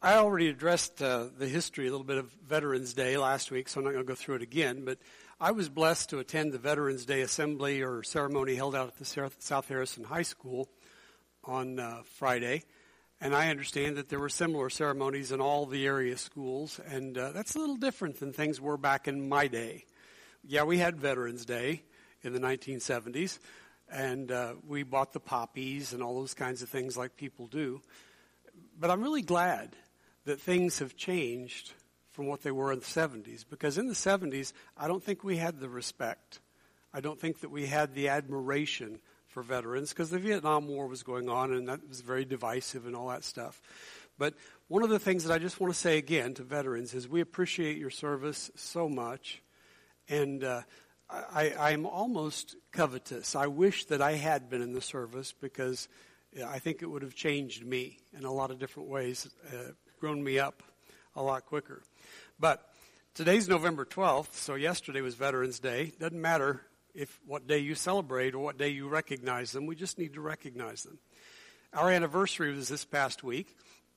I already addressed the history, a little bit of Veterans Day last week, so I'm not going to go through it again. But I was blessed to attend the Veterans Day assembly or ceremony held out at the South Harrison High School on Friday. And I understand that there were similar ceremonies in all the area schools. And that's a little different than things were back in my day. Yeah, we had Veterans Day in the 1970s. And we bought the poppies and all those kinds of things like people do. But I'm really glad that things have changed from what they were in the 70s. Because in the 70s, I don't think we had the respect. I don't think that we had the admiration for veterans, because the Vietnam War was going on, and that was very divisive and all that stuff. But one of the things that I just want to say again to veterans is we appreciate your service so much. And I'm almost covetous. I wish that I had been in the service, because I think it would have changed me in a lot of different ways, grown me up a lot quicker. But today's November 12th, so yesterday was Veterans Day. Doesn't matter what day you celebrate or what day you recognize them. We just need to recognize them. Our anniversary was this past week.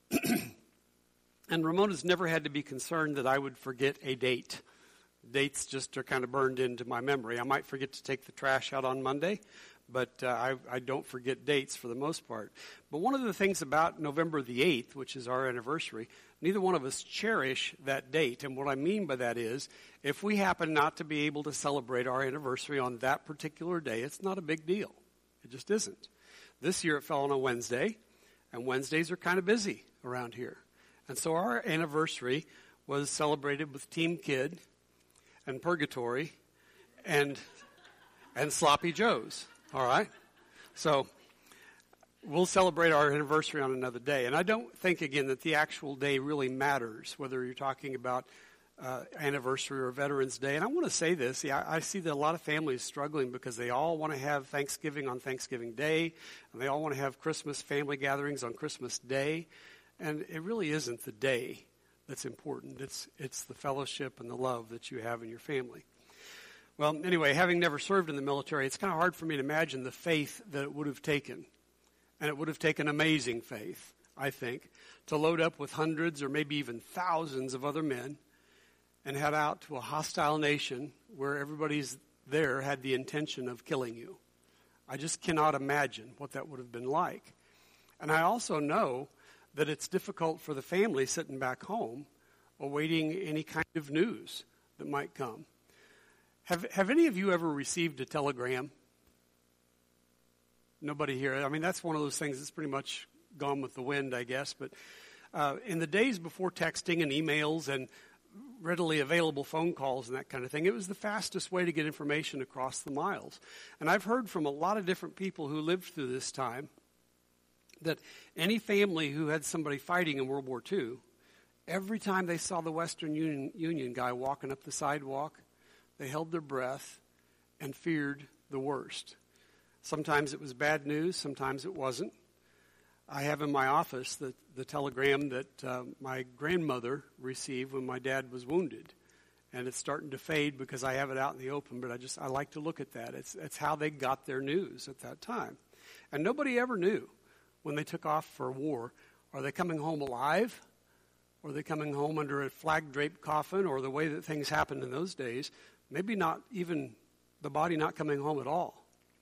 And Ramona's never had to be concerned that I would forget a date. Dates just are kind of burned into my memory. I might forget to take the trash out on Monday, but I don't forget dates for the most part. But one of the things about November the 8th, which is our anniversary, neither one of us cherish that date. And what I mean by that is, if we happen not to be able to celebrate our anniversary on that particular day, it's not a big deal. It just isn't. This year it fell on a Wednesday, and Wednesdays are kind of busy around here. And so our anniversary was celebrated with Team Kid and Purgatory and Sloppy Joes. All right? So we'll celebrate our anniversary on another day. And I don't think, again, that the actual day really matters, whether you're talking about anniversary or Veterans Day. And I want to say this. I see that a lot of families struggling because they all want to have Thanksgiving on Thanksgiving Day, and they all want to have Christmas family gatherings on Christmas Day. And it really isn't the day that's important. It's the fellowship and the love that you have in your family. Well, anyway, having never served in the military, it's kind of hard for me to imagine the faith that it would have taken. And it would have taken amazing faith, I think, to load up with hundreds or maybe even thousands of other men and head out to a hostile nation where everybody's there had the intention of killing you. I just cannot imagine what that would have been like. And I also know that it's difficult for the family sitting back home awaiting any kind of news that might come. Have any of you ever received a telegram? Nobody here. I mean, that's one of those things that's pretty much gone with the wind, I guess. But in the days before texting and emails and readily available phone calls and that kind of thing, it was the fastest way to get information across the miles. And I've heard from a lot of different people who lived through this time that any family who had somebody fighting in World War II, every time they saw the Western Union guy walking up the sidewalk, they held their breath and feared the worst. Sometimes it was bad news, sometimes it wasn't. I have in my office the telegram that my grandmother received when my dad was wounded. And it's starting to fade because I have it out in the open, but I like to look at that. It's how they got their news at that time. And nobody ever knew when they took off for war, are they coming home alive? Or are they coming home under a flag-draped coffin? Or the way that things happened in those days, maybe not even the body not coming home at all.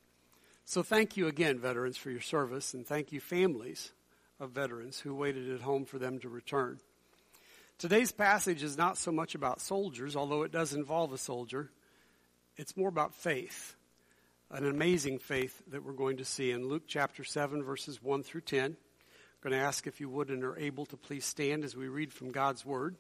So thank you again, veterans, for your service, and thank you, families of veterans who waited at home for them to return. Today's passage is not so much about soldiers, although it does involve a soldier. It's more about faith, an amazing faith that we're going to see in Luke chapter 7, verses 1 through 10. I'm going to ask if you would and are able to please stand as we read from God's Word.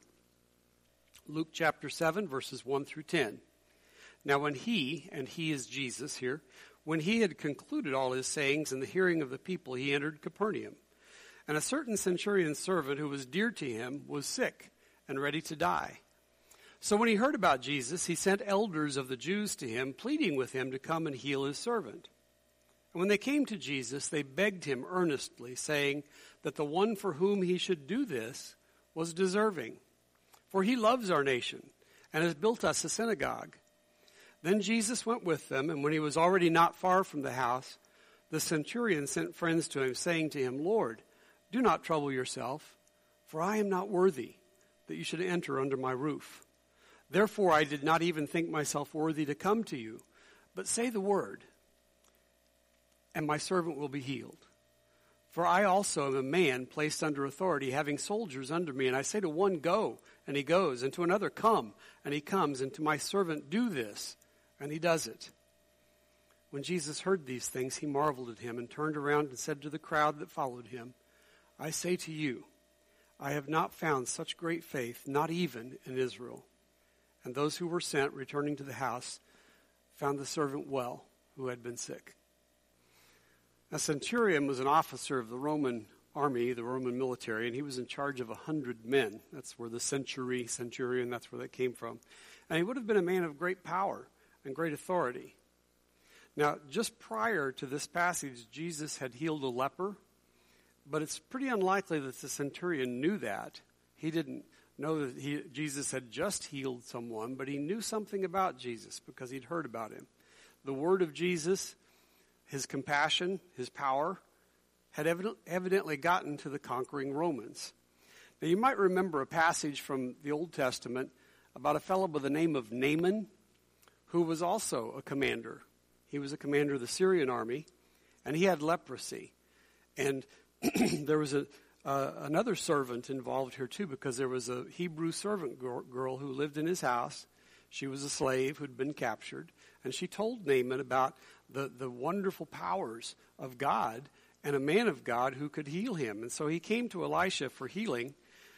Luke chapter 7, verses 1 through 10. Now when he, and he is Jesus here, when he had concluded all his sayings in the hearing of the people, he entered Capernaum. And a certain centurion's servant who was dear to him was sick and ready to die. So when he heard about Jesus, he sent elders of the Jews to him, pleading with him to come and heal his servant. And when they came to Jesus, they begged him earnestly, saying that the one for whom he should do this was deserving. For he loves our nation and has built us a synagogue. Then Jesus went with them, and when he was already not far from the house, the centurion sent friends to him, saying to him, Lord, do not trouble yourself, for I am not worthy that you should enter under my roof. Therefore I did not even think myself worthy to come to you, but say the word, and my servant will be healed. For I also am a man placed under authority, having soldiers under me. And I say to one, go, and he goes, and to another, come, and he comes, and to my servant, do this, and he does it. When Jesus heard these things, he marveled at him and turned around and said to the crowd that followed him, I say to you, I have not found such great faith, not even in Israel. And those who were sent, returning to the house, found the servant well, who had been sick. A centurion was an officer of the Roman army, the Roman military, and he was in charge of 100 men. That's where the centurion, that's where that came from. And he would have been a man of great power and great authority. Now, just prior to this passage, Jesus had healed a leper, but it's pretty unlikely that the centurion knew that. He didn't know that Jesus had just healed someone, but he knew something about Jesus because he'd heard about him. The word of Jesus, his compassion, his power, had evidently gotten to the conquering Romans. Now, you might remember a passage from the Old Testament about a fellow by the name of Naaman, who was also a commander. He was a commander of the Syrian army, and he had leprosy. And there was another servant involved here, too, because there was a Hebrew servant girl who lived in his house. She was a slave who'd been captured, and she told Naaman about the wonderful powers of God and a man of God who could heal him. And so he came to Elisha for healing,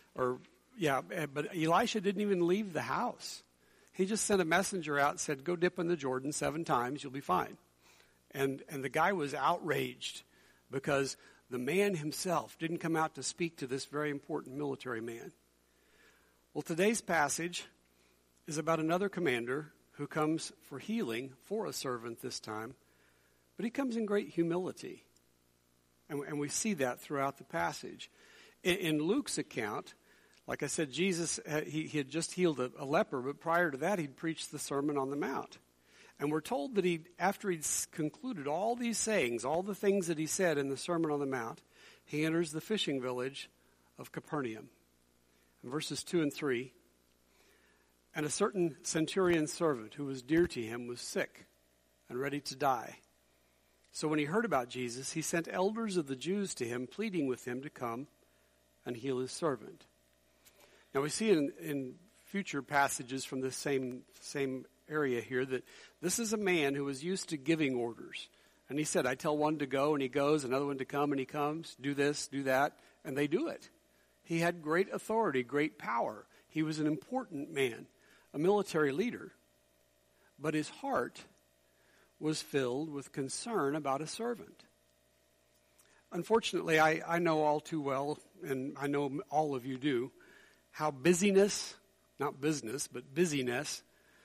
but Elisha didn't even leave the house. He just sent a messenger out and said, go dip in the Jordan 7 times, you'll be fine. And the guy was outraged because the man himself didn't come out to speak to this very important military man. Well, today's passage is about another commander who comes for healing for a servant this time, but he comes in great humility. And we see that throughout the passage. In Luke's account, like I said, Jesus, he had just healed a leper, but prior to that, he'd preached the Sermon on the Mount. And we're told that after he'd concluded all these sayings, all the things that he said in the Sermon on the Mount, he enters the fishing village of Capernaum. In verses 2 and 3, and a certain centurion servant who was dear to him was sick and ready to die. So when he heard about Jesus, he sent elders of the Jews to him, pleading with him to come and heal his servant. Now we see in future passages from this same area here that this is a man who was used to giving orders. And he said, I tell one to go and he goes, another one to come and he comes, do this, do that, and they do it. He had great authority, great power. He was an important man, a military leader. But his heart was filled with concern about a servant. Unfortunately, I know all too well, and I know all of you do, how busyness, not business, but busyness,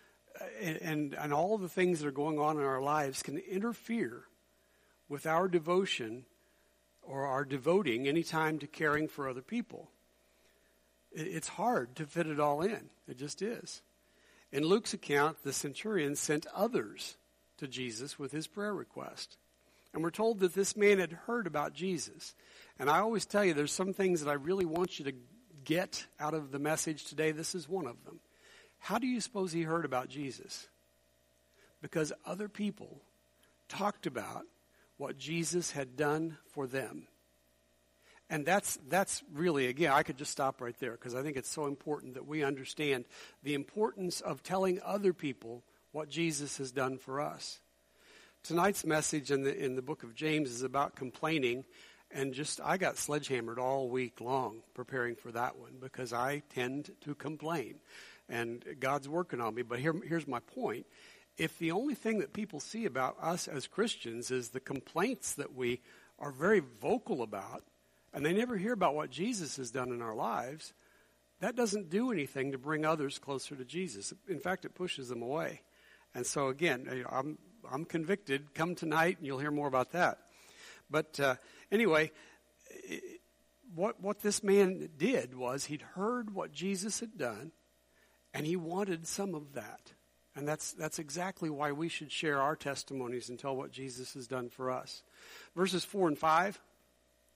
and all of the things that are going on in our lives can interfere with our devotion or our devoting any time to caring for other people. It's hard to fit it all in. It just is. In Luke's account, the centurion sent others to Jesus with his prayer request. And we're told that this man had heard about Jesus. And I always tell you, there's some things that I really want you to get out of the message today. This is one of them. How do you suppose he heard about Jesus? Because other people talked about what Jesus had done for them. And that's really, again, I could just stop right there because I think it's so important that we understand the importance of telling other people what Jesus has done for us. Tonight's message in the book of James is about complaining, and I got sledgehammered all week long preparing for that one because I tend to complain, and God's working on me. But here's my point. If the only thing that people see about us as Christians is the complaints that we are very vocal about, and they never hear about what Jesus has done in our lives, that doesn't do anything to bring others closer to Jesus. In fact, it pushes them away. And so again, I'm convicted. Come tonight and you'll hear more about that. But anyway, what this man did was he'd heard what Jesus had done, and he wanted some of that. And that's exactly why we should share our testimonies and tell what Jesus has done for us. Verses 4 and 5.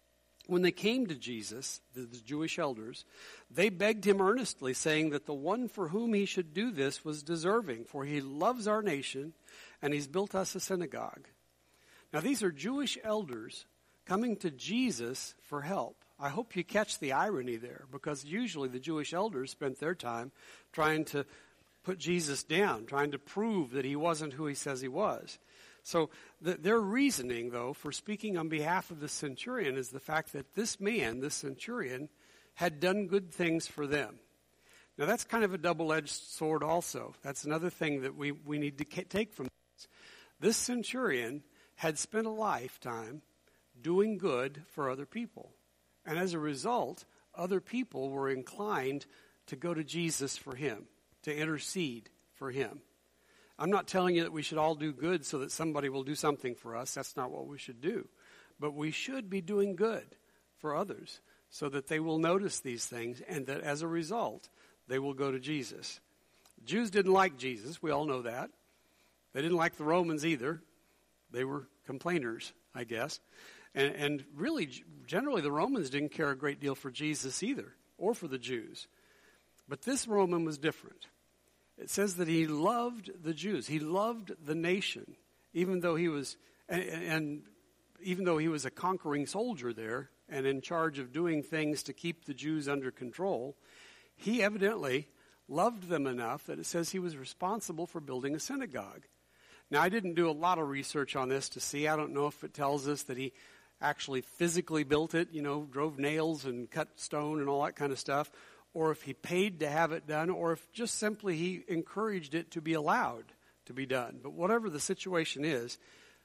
When they came to Jesus, the Jewish elders, they begged him earnestly, saying that the one for whom he should do this was deserving, for he loves our nation, and he's built us a synagogue. Now, these are Jewish elders coming to Jesus for help. I hope you catch the irony there, because usually the Jewish elders spent their time trying to put Jesus down, trying to prove that he wasn't who he says he was. So their reasoning, though, for speaking on behalf of the centurion is the fact that this man, this centurion, had done good things for them. Now, that's kind of a double-edged sword also. That's another thing that we need to take from this. This centurion had spent a lifetime doing good for other people. And as a result, other people were inclined to go to Jesus for him, to intercede for him. I'm not telling you that we should all do good so that somebody will do something for us. That's not what we should do. But we should be doing good for others so that they will notice these things and that as a result, they will go to Jesus. Jews didn't like Jesus. We all know that. They didn't like the Romans either. They were complainers, I guess. And really, generally, the Romans didn't care a great deal for Jesus either, or for the Jews. But this Roman was different. It says that he loved the Jews. He loved the nation, even though he was, and even though he was a conquering soldier there and in charge of doing things to keep the Jews under control. He evidently loved them enough that it says he was responsible for building a synagogue. Now, I didn't do a lot of research on this to see. I don't know if it tells us that he actually physically built it, drove nails and cut stone and all that kind of stuff, or if he paid to have it done, or if just simply he encouraged it to be allowed to be done. But whatever the situation is,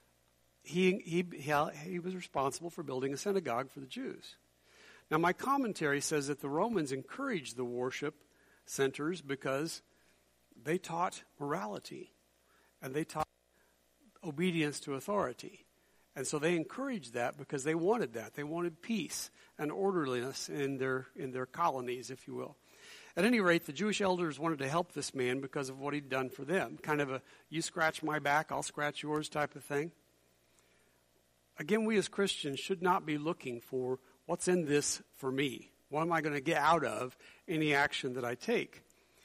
he was responsible for building a synagogue for the Jews. Now, my commentary says that the Romans encouraged the worship centers because they taught morality, and they taught obedience to authority. And so they encouraged that because they wanted that. They wanted peace and orderliness in their colonies, if you will. At any rate, the Jewish elders wanted to help this man because of what he'd done for them. Kind of a, you scratch my back, I'll scratch yours type of thing. Again, we as Christians should not be looking for what's in this for me. What am I going to get out of any action that I take?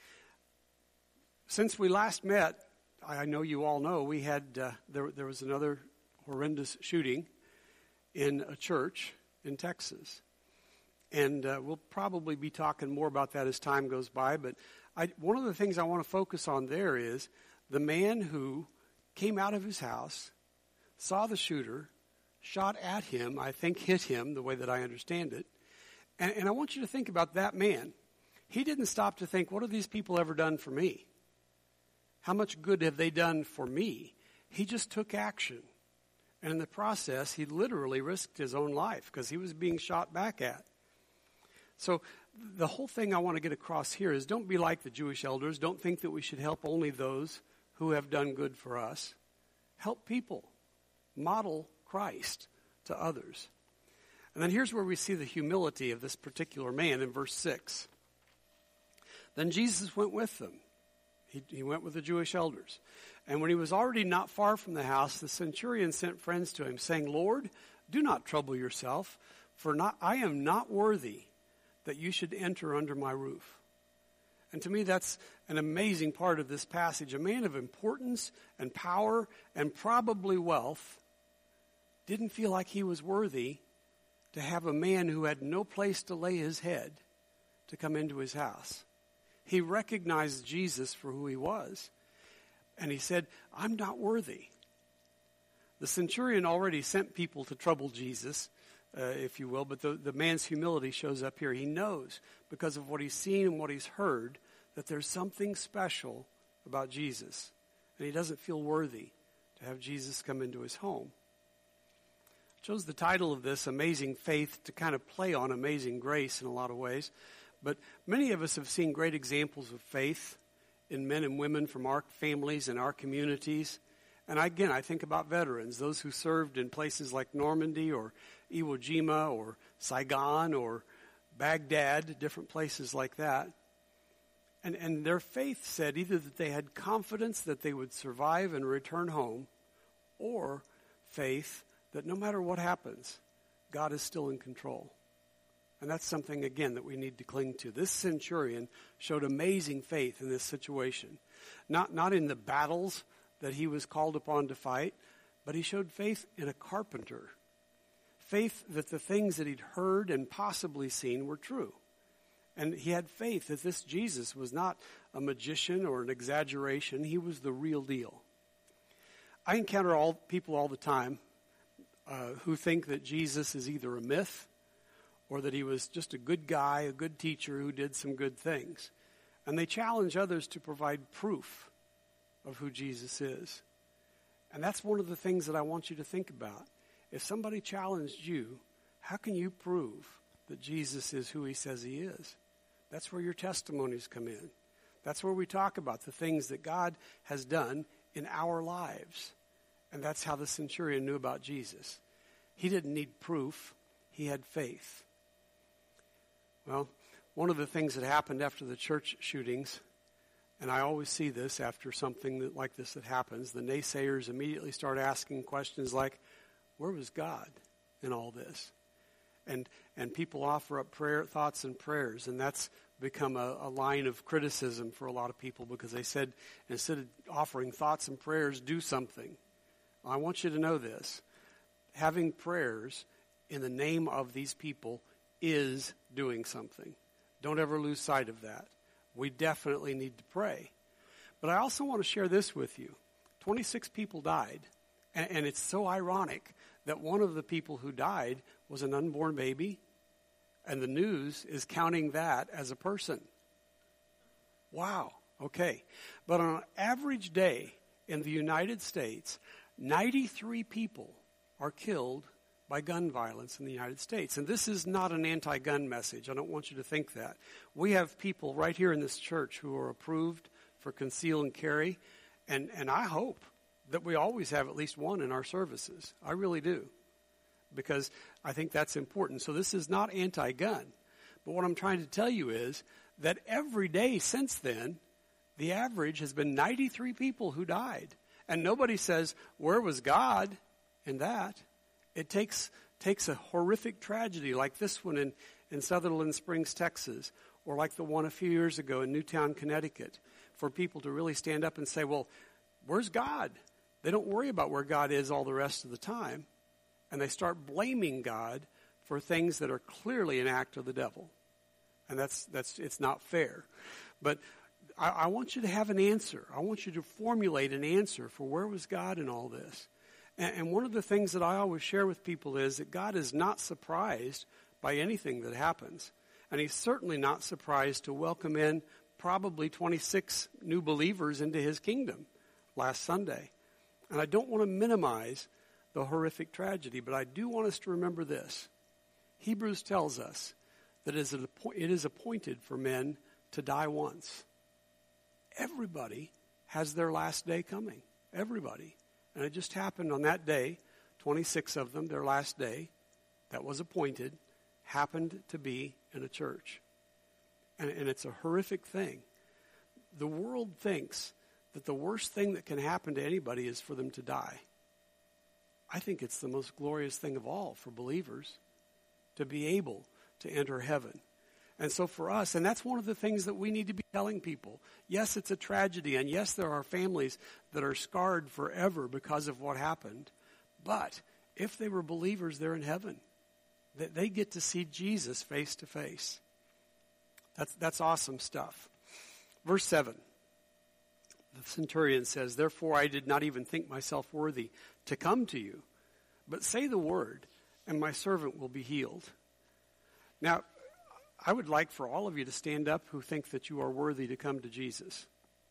Since we last met, I know you all know, we had there was another horrendous shooting in a church in Texas. And we'll probably be talking more about that as time goes by. But one of the things I want to focus on there is the man who came out of his house, saw the shooter, shot at him, I think hit him the way that I understand it. And I want you to think about that man. He didn't stop to think, what have these people ever done for me? How much good have they done for me? He just took action. And in the process, he literally risked his own life because he was being shot back at. So the whole thing I want to get across here is don't be like the Jewish elders. Don't think that we should help only those who have done good for us. Help people. Model Christ to others. And then here's where we see the humility of this particular man in verse 6. Then Jesus went with them. He went with the Jewish elders. And when he was already not far from the house, the centurion sent friends to him, saying, Lord, do not trouble yourself, for I am not worthy that you should enter under my roof. And to me, that's an amazing part of this passage. A man of importance and power and probably wealth didn't feel like he was worthy to have a man who had no place to lay his head to come into his house. He recognized Jesus for who he was. And he said, I'm not worthy. The centurion already sent people to trouble Jesus, if you will, but the man's humility shows up here. He knows, because of what he's seen and what he's heard, that there's something special about Jesus. And he doesn't feel worthy to have Jesus come into his home. I chose the title of this, Amazing Faith, to kind of play on Amazing Grace in a lot of ways. But many of us have seen great examples of faith in men and women from our families and our communities. And again, I think about veterans, those who served in places like Normandy or Iwo Jima or Saigon or Baghdad, different places like that. And their faith said either that they had confidence that they would survive and return home, or faith that no matter what happens, God is still in control. And that's something, again, that we need to cling to. This centurion showed amazing faith in this situation. Not in the battles that he was called upon to fight, but he showed faith in a carpenter. Faith that the things that he'd heard and possibly seen were true. And he had faith that this Jesus was not a magician or an exaggeration. He was the real deal. I encounter people all the time who think that Jesus is either a myth or that he was just a good guy, a good teacher who did some good things. And they challenge others to provide proof of who Jesus is. And that's one of the things that I want you to think about. If somebody challenged you, how can you prove that Jesus is who he says he is? That's where your testimonies come in. That's where we talk about the things that God has done in our lives. And that's how the centurion knew about Jesus. He didn't need proof. He had faith. Well, one of the things that happened after the church shootings, and I always see this after something like this that happens, the naysayers immediately start asking questions like, where was God in all this? And people offer up thoughts and prayers, and that's become a line of criticism for a lot of people because they said, instead of offering thoughts and prayers, do something. Well, I want you to know this. Having prayers in the name of these people is doing something. Don't ever lose sight of that. We definitely need to pray. But I also want to share this with you. 26 people died, and it's so ironic that one of the people who died was an unborn baby, and the news is counting that as a person. Wow, okay. But on an average day in the United States, 93 people are killed by gun violence in the United States. And this is not an anti-gun message. I don't want you to think that. We have people right here in this church who are approved for conceal and carry, and I hope that we always have at least one in our services. I really do, because I think that's important. So this is not anti-gun. But what I'm trying to tell you is that every day since then, the average has been 93 people who died. And nobody says, where was God in that? It takes a horrific tragedy like this one in Sutherland Springs, Texas, or like the one a few years ago in Newtown, Connecticut, for people to really stand up and say, well, where's God? They don't worry about where God is all the rest of the time, and they start blaming God for things that are clearly an act of the devil. And it's not fair. But I want you to have an answer. I want you to formulate an answer for where was God in all this. And one of the things that I always share with people is that God is not surprised by anything that happens. And he's certainly not surprised to welcome in probably 26 new believers into his kingdom last Sunday. And I don't want to minimize the horrific tragedy, but I do want us to remember this. Hebrews tells us that it is appointed for men to die once. Everybody has their last day coming. Everybody. And it just happened on that day, 26 of them, their last day, that was appointed, happened to be in a church. And it's a horrific thing. The world thinks that the worst thing that can happen to anybody is for them to die. I think it's the most glorious thing of all for believers to be able to enter heaven. And so for us, and that's one of the things that we need to be telling people. Yes, it's a tragedy, and yes, there are families that are scarred forever because of what happened. But if they were believers, they're in heaven. That they get to see Jesus face to face. That's awesome stuff. Verse 7. The centurion says, therefore I did not even think myself worthy to come to you, but say the word, and my servant will be healed. Now, I would like for all of you to stand up who think that you are worthy to come to Jesus.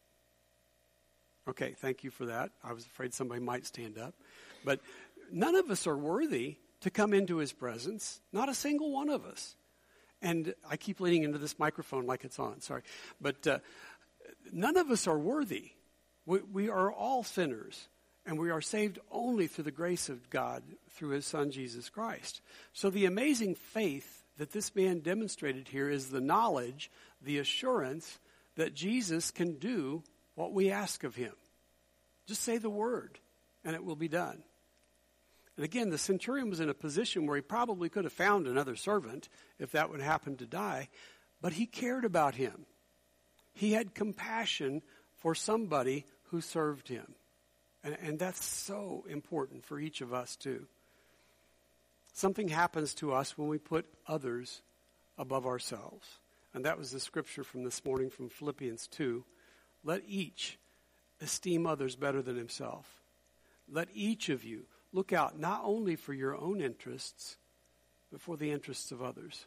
Okay, thank you for that. I was afraid somebody might stand up. But none of us are worthy to come into his presence. Not a single one of us. And I keep leaning into this microphone like it's on, sorry. But none of us are worthy. We are all sinners. And we are saved only through the grace of God through his Son, Jesus Christ. So the amazing faith that this man demonstrated here is the knowledge, the assurance that Jesus can do what we ask of him. Just say the word, and it will be done. And again, the centurion was in a position where he probably could have found another servant if that would happen to die, but he cared about him. He had compassion for somebody who served him. And that's so important for each of us too. Something happens to us when we put others above ourselves. And that was the scripture from this morning from Philippians 2. Let each esteem others better than himself. Let each of you look out not only for your own interests, but for the interests of others.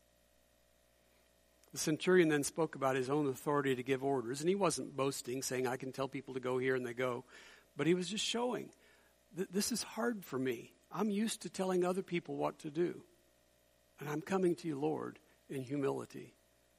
The centurion then spoke about his own authority to give orders, and he wasn't boasting, saying, I can tell people to go here and they go. But he was just showing, this is hard for me. I'm used to telling other people what to do. And I'm coming to you, Lord, in humility.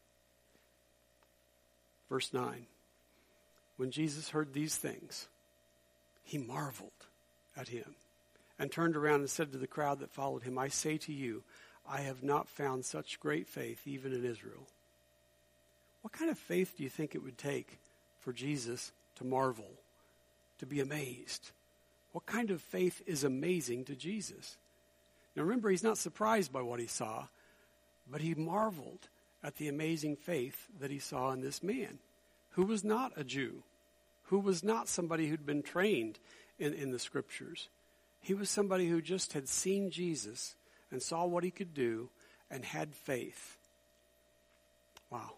Verse 9. When Jesus heard these things, he marveled at him and turned around and said to the crowd that followed him, I say to you, I have not found such great faith even in Israel. What kind of faith do you think it would take for Jesus to marvel, to be amazed? What kind of faith is amazing to Jesus? Now remember, he's not surprised by what he saw, but he marveled at the amazing faith that he saw in this man, who was not a Jew, who was not somebody who'd been trained in the scriptures. He was somebody who just had seen Jesus and saw what he could do and had faith. Wow.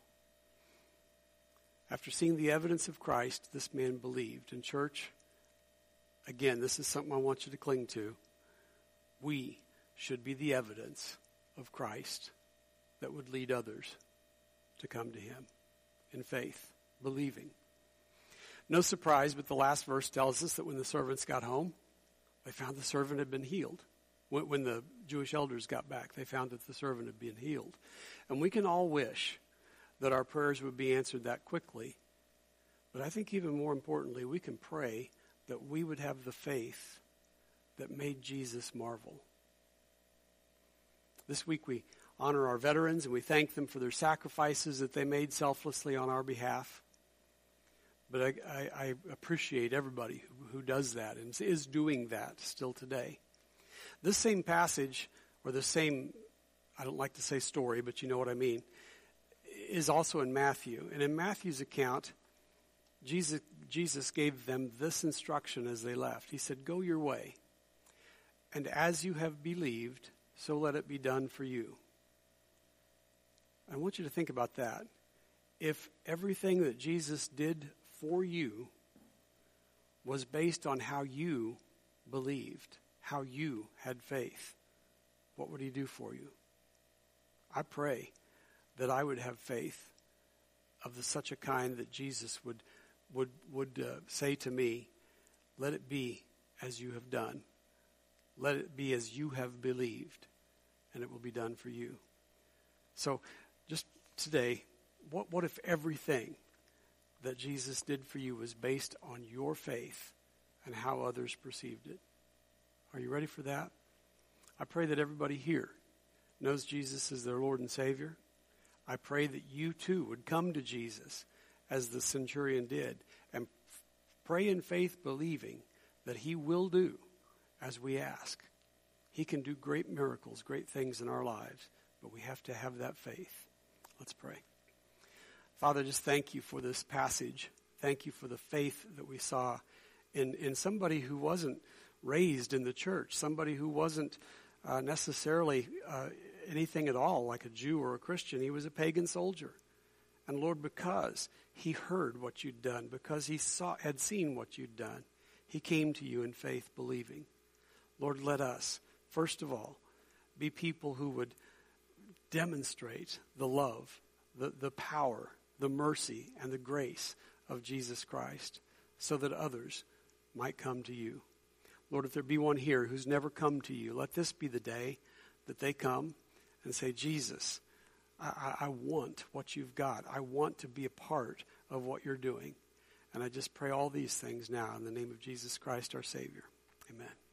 After seeing the evidence of Christ, this man believed. And church, again, this is something I want you to cling to. We should be the evidence of Christ that would lead others to come to him in faith, believing. No surprise, but the last verse tells us that when the servants got home, they found the servant had been healed. When the Jewish elders got back, they found that the servant had been healed. And we can all wish that our prayers would be answered that quickly. But I think even more importantly, we can pray that we would have the faith that made Jesus marvel. This week we honor our veterans and we thank them for their sacrifices that they made selflessly on our behalf. But I appreciate everybody who does that and is doing that still today. This same passage, or the same, I don't like to say story, but you know what I mean, is also in Matthew. And in Matthew's account, Jesus gave them this instruction as they left. He said, go your way, and as you have believed, so let it be done for you. I want you to think about that. If everything that Jesus did for you was based on how you believed, how you had faith, what would he do for you? I pray that I would have faith of such a kind that Jesus would say to me, let it be as you have done. Let it be as you have believed, and it will be done for you. So just today, what if everything that Jesus did for you was based on your faith and how others perceived it? Are you ready for that? I pray that everybody here knows Jesus as their Lord and Savior. I pray that you too would come to Jesus as the centurion did and pray in faith, believing that he will do as we ask. He can do great miracles, great things in our lives, but we have to have that faith. Let's pray. Father, just thank you for this passage. Thank you for the faith that we saw in somebody who wasn't raised in the church, somebody who wasn't necessarily anything at all like a Jew or a Christian. He was a pagan soldier. And Lord, because he heard what you'd done, because he had seen what you'd done, he came to you in faith, believing. Lord, let us, first of all, be people who would demonstrate the love, the power, the mercy, and the grace of Jesus Christ so that others might come to you. Lord, if there be one here who's never come to you, let this be the day that they come and say, Jesus, I want what you've got. I want to be a part of what you're doing. And I just pray all these things now in the name of Jesus Christ, our Savior. Amen.